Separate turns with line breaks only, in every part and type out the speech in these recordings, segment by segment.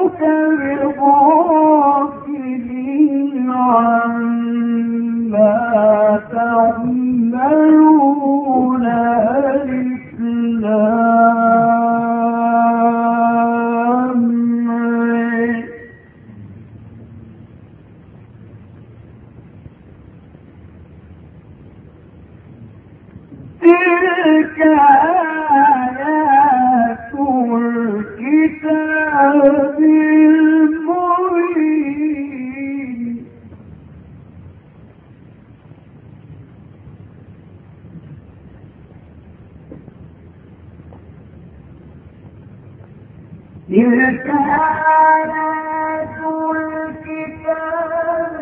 تلك آيات الكتاب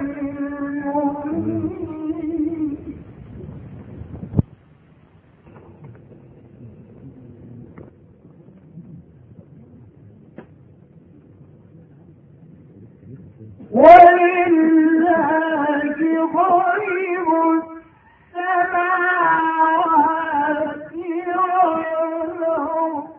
المبين ولله غيب السماوات والأرض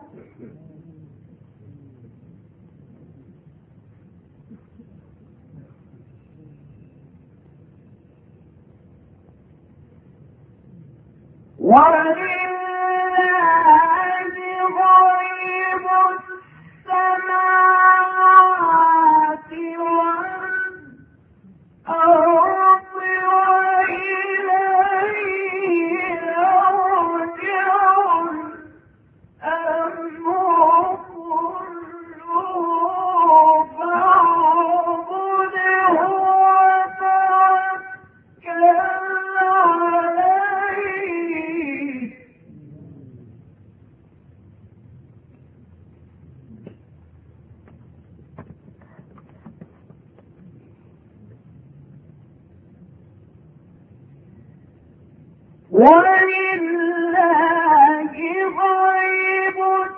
ولله غيب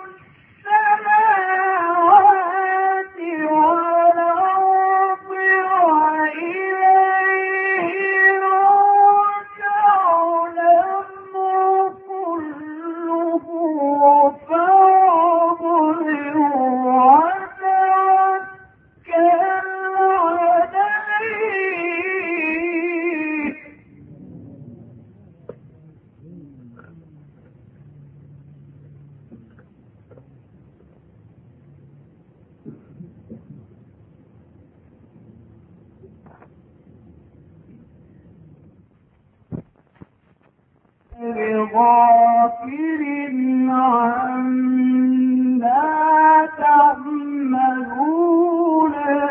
السماوات والأرض وإليه يرجع الأمر كله فاعبده وتوكل عليه غافل عما تعملون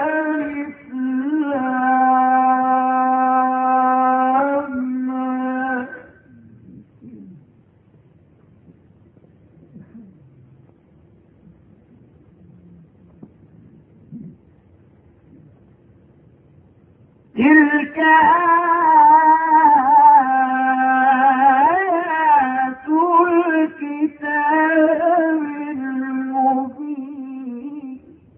الإسلام تلك آيات الكتاب المبين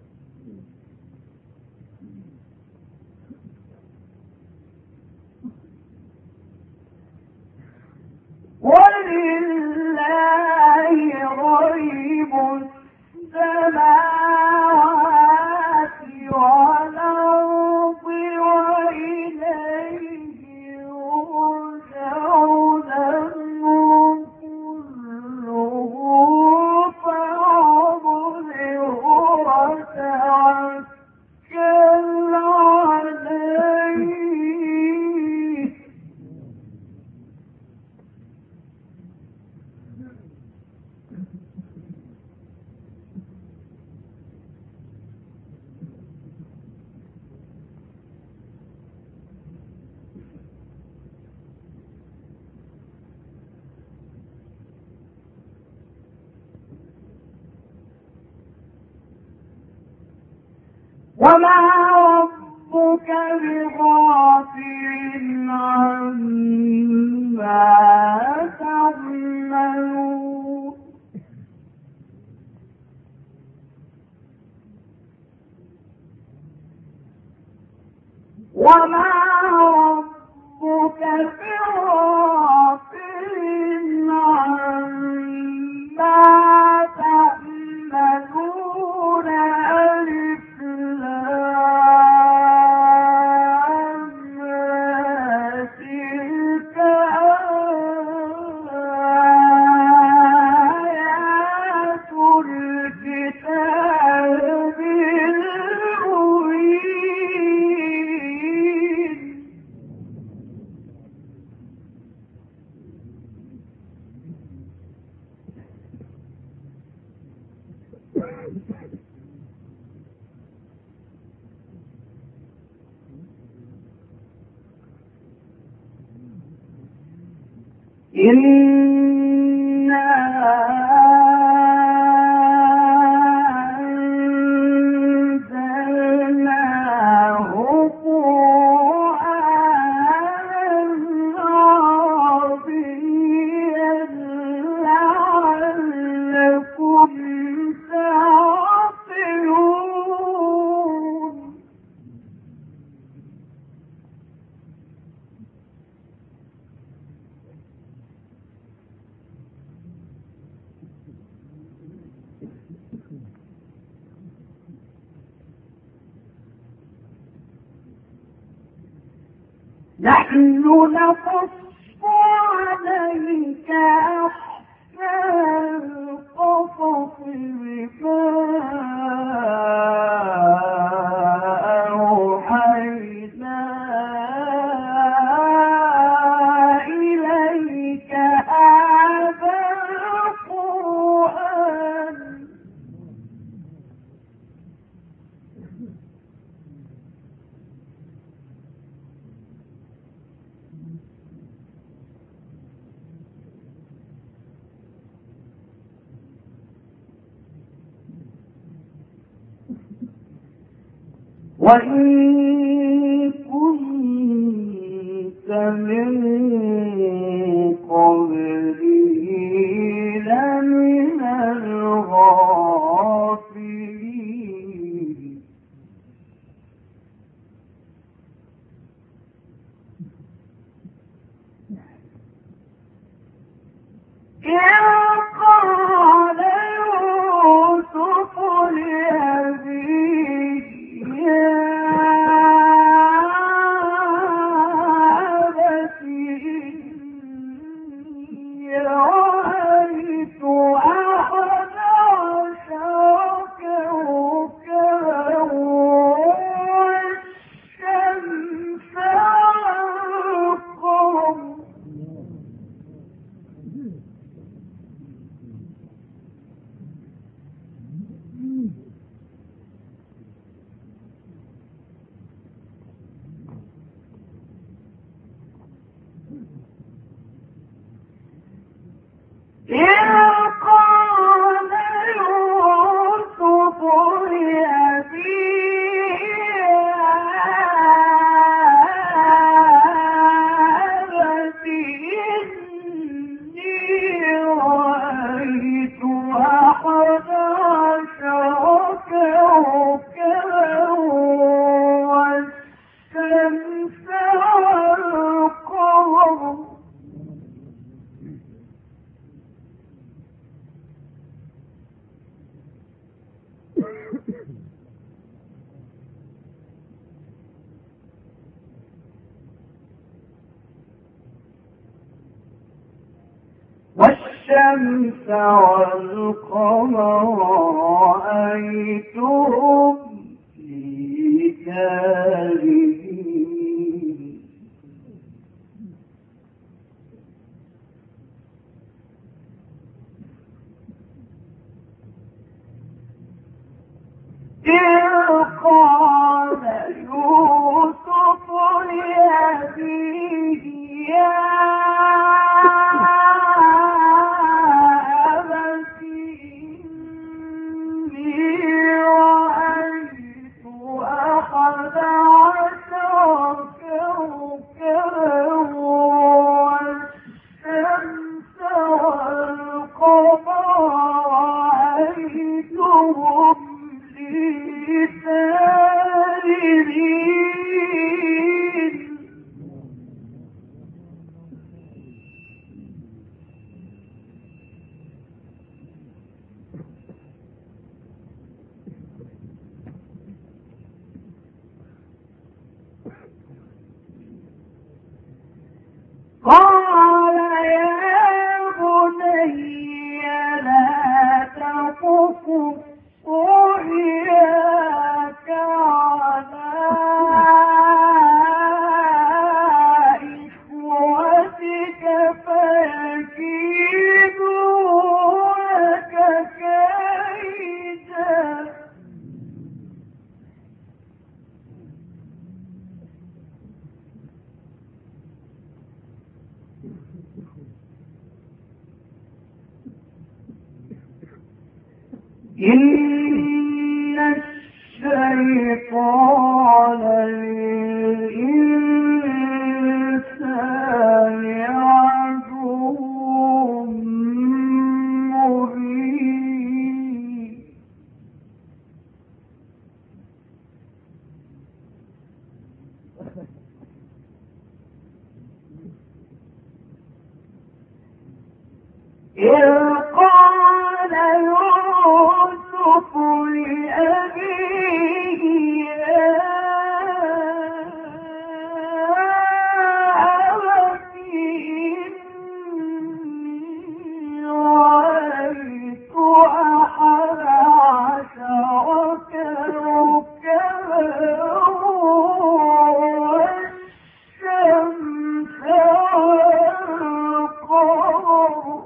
ولله غيب السماوات والأرض وإليه يرجع الأمر كله فاعبده وتوكل عليه وما ربك بغافل عما تعملون وما ربك بغافل عما تعملون ألف نحن نقص عليك أحسن القصص بما أوحينا إليك هذا القرآن وإن كنت من قبله لمن الغافلين يا قال يوسف لأبيه يا أبت إني رأيت أحد عشر كوكبا والشمس والقمر إذ قال يوسف لأبيه يا أبت إني رأيت أحد عشر كوكبا والشمس والقمر والشمس والقمر رأيتهم لي ساجدين إذ قال يوسف لأبيه يا أبت إني رأيت أحد عشر كوكبا والشمس والقمر رأيتهم لي ساجدين قال يا بني لا تقصص رؤياك على إخوتك فيكيدوا لك كيدا إن الشيطان للإنسان عدو مبين إذ قال يوسف لأبيه أبت إني رأيت أحد عشر كوكبا والشمس والقمر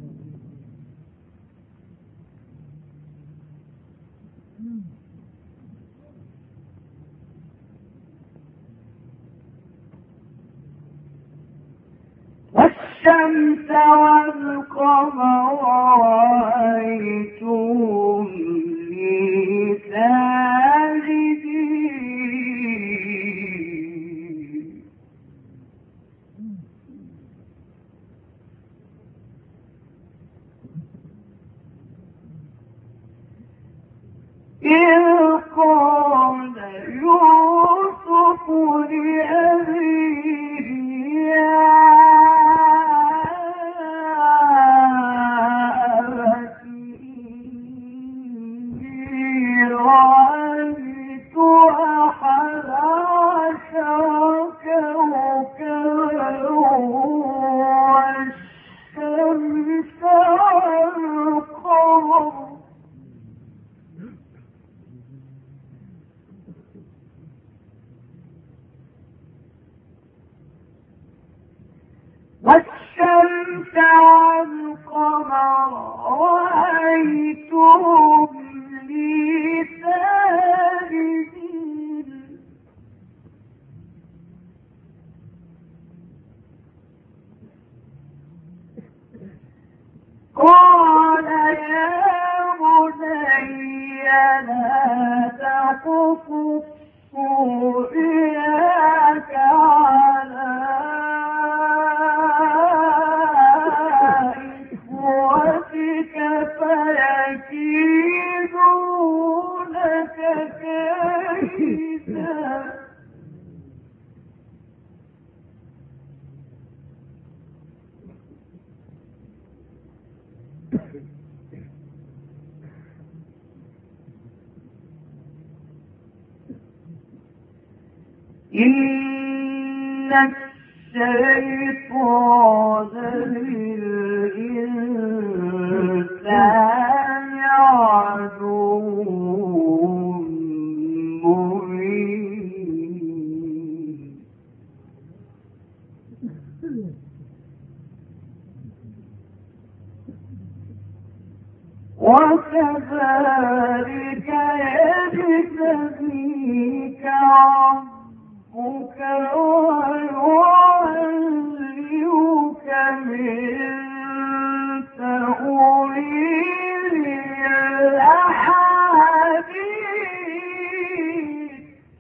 والشمس والقمر رأيتهم لي ساجدين إذ قال يوسف لأبيه يا أبت إني رأيت أحد عشر كوكبا والشمس والقمر والشمس والقمر رأيتهم لي ساجدين قال يا بني لا تقصص رؤياك على إخوتك فيكيدوا لك كيدا إن الشيطان للإنسان عدو مبين وكذلك يجتبيك ربك ويعلمك من تأويل الأحاديث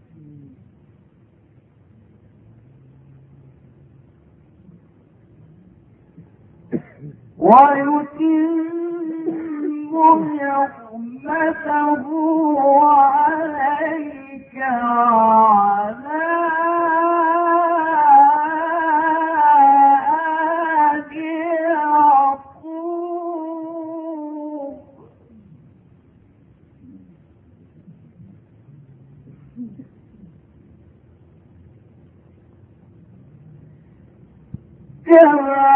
ويتم نعمته عليك وعلى آل يعقوب كما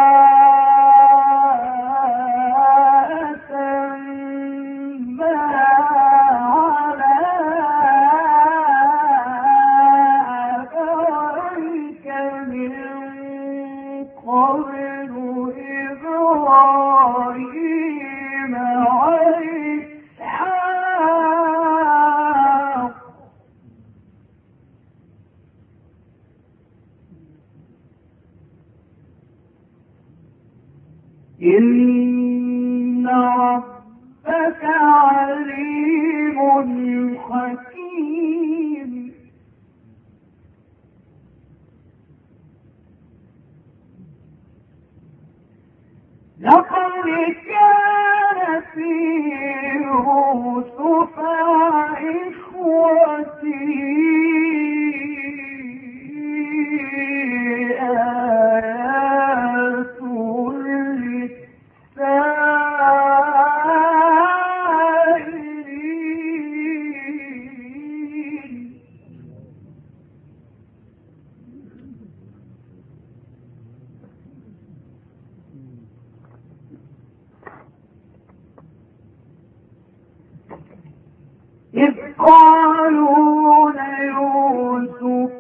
إذ قالوا ليوسف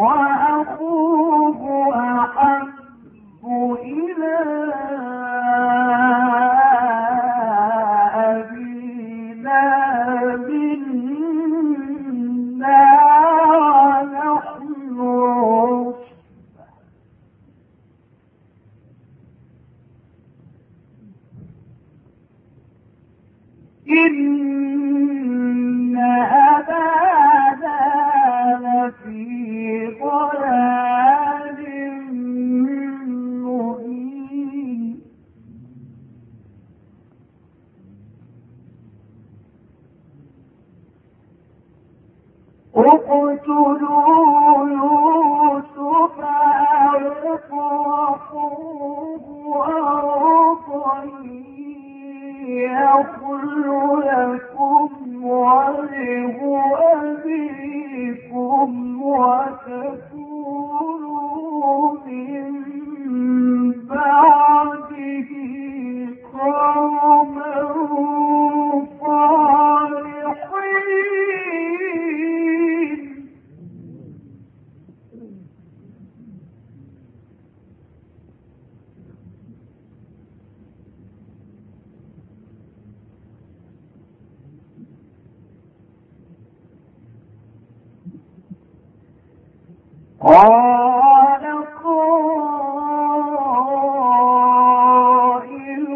وأخوه أحب إلى أبينا منا ونحن إن أبانا لفي ضلال مبين اقتلوا يوسف أو اطرحوه أرضا يخل لكم وجه أبيكم وتكونوا من بعده قوما صالحين. قال قائل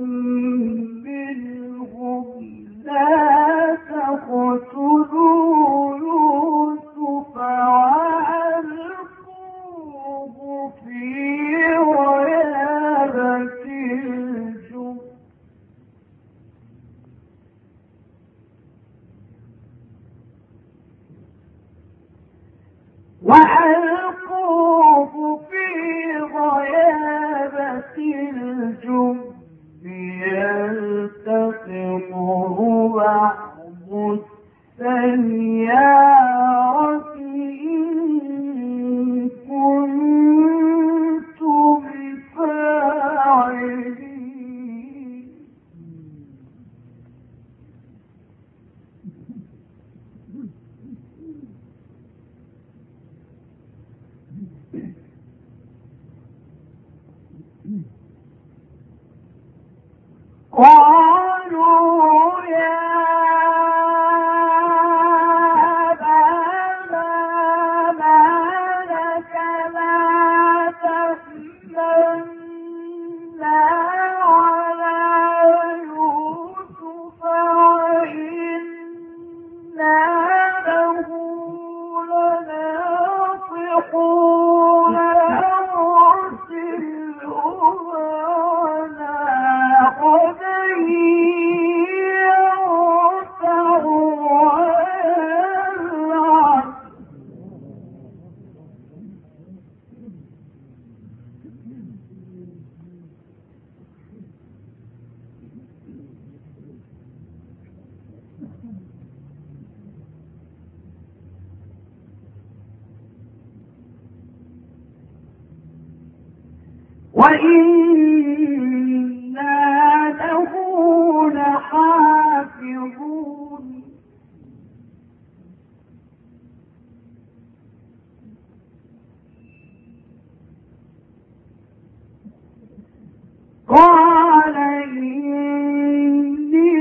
منهم لا تقتلوا يوسف وألقوه في غيابة الجب يلتقطه بعض السيارة إن كنتم فاعلين. قالوا يا أبانا ما لك لا تأمنا على يوسف وإنا له لناصحون وإنا له لحافظون. قال إني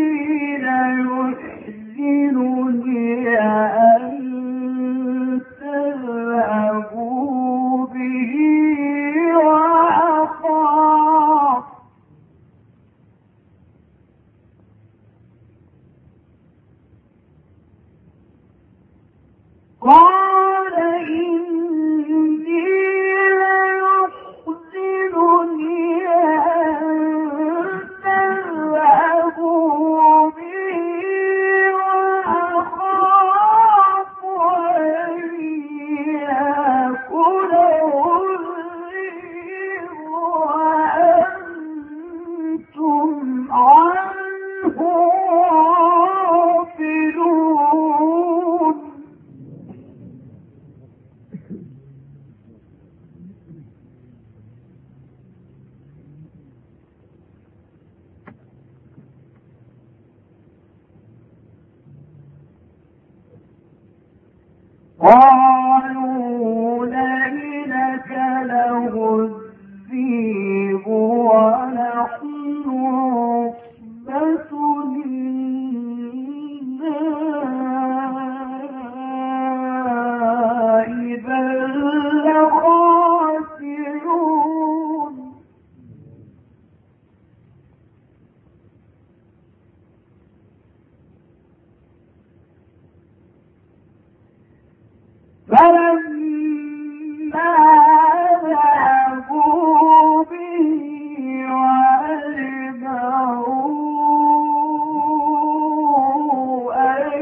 ليحزنني أن تذهبوا به قالوا لئن أكله الذئب ونحن عصبة إنا إذا لخاسرون فلما ذهبوا به وأجمعوا أن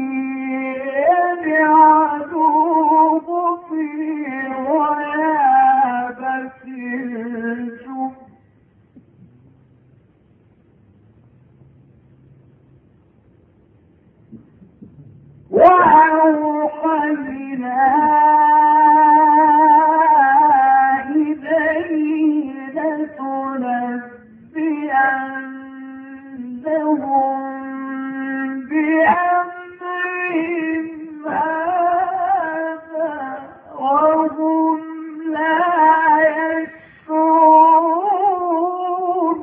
يجعلوه في غيابة الجب وأوحينا إليه لتنبئنهم بأمرهم هذا وهم لا يشعرون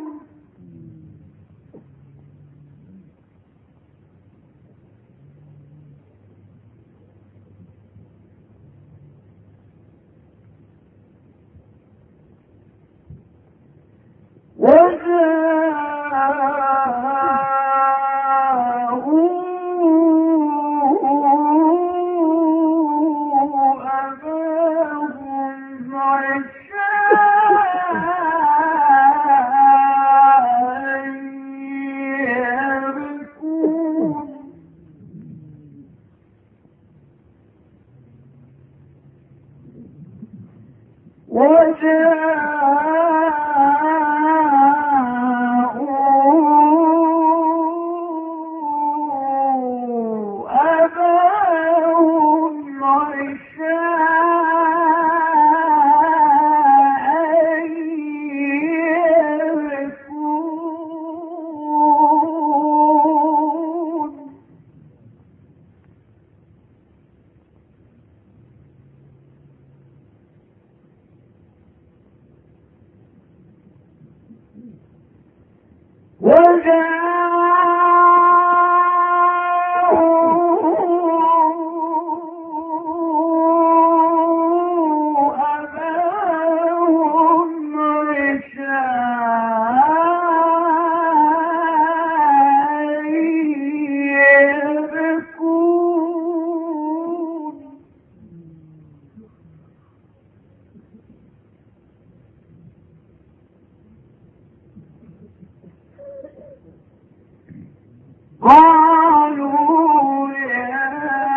قالوا يا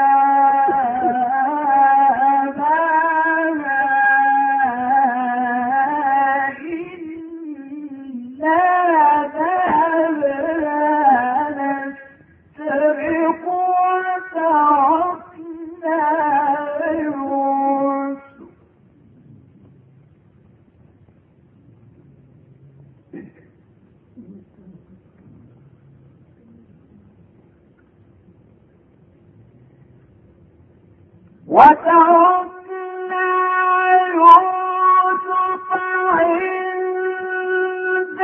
أبانا إنا ذهبنا نستبق وتركنا يوسف عند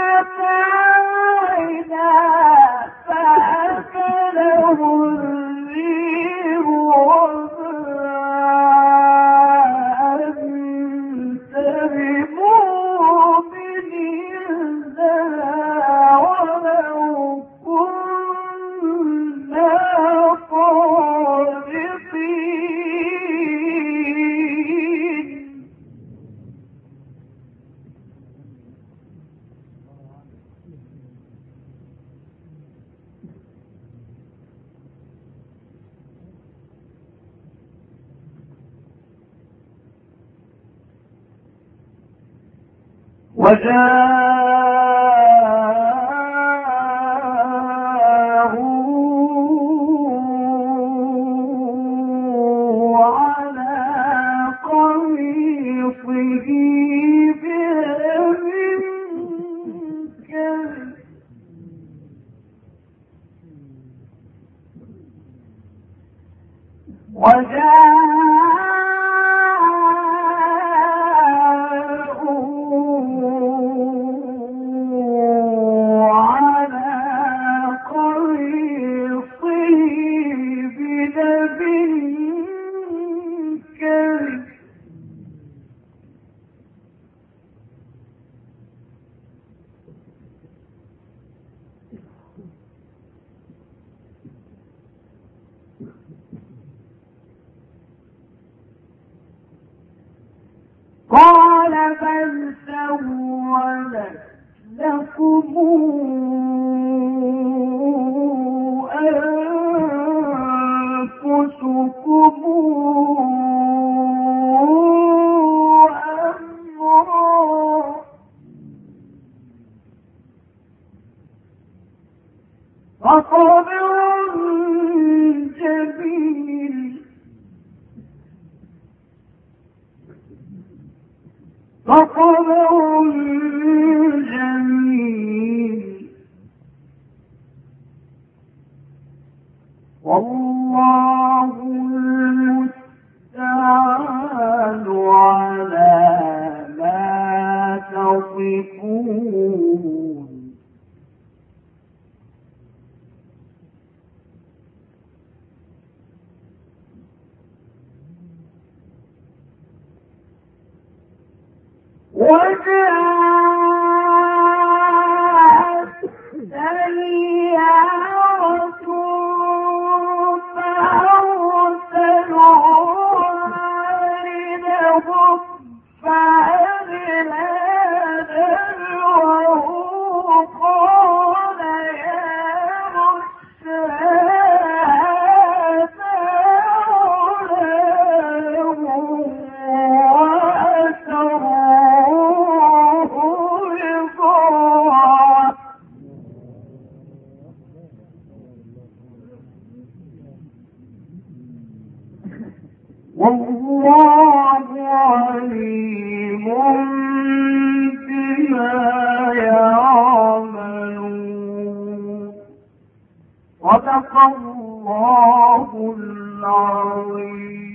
متاعنا فأكله الذئب وما أنت بمؤمن لنا ولو كنا صادقين وجاءوا على قميصه بدم كذب قال بل سولت لكم أنفسكم أمرا فصبر جميل والله المستعان على ما تصفون وجاءت سيارة فأرسلوا واردهم فأدلى دلوه قال يا والله عليم بما يعملون صدق الله العظيم.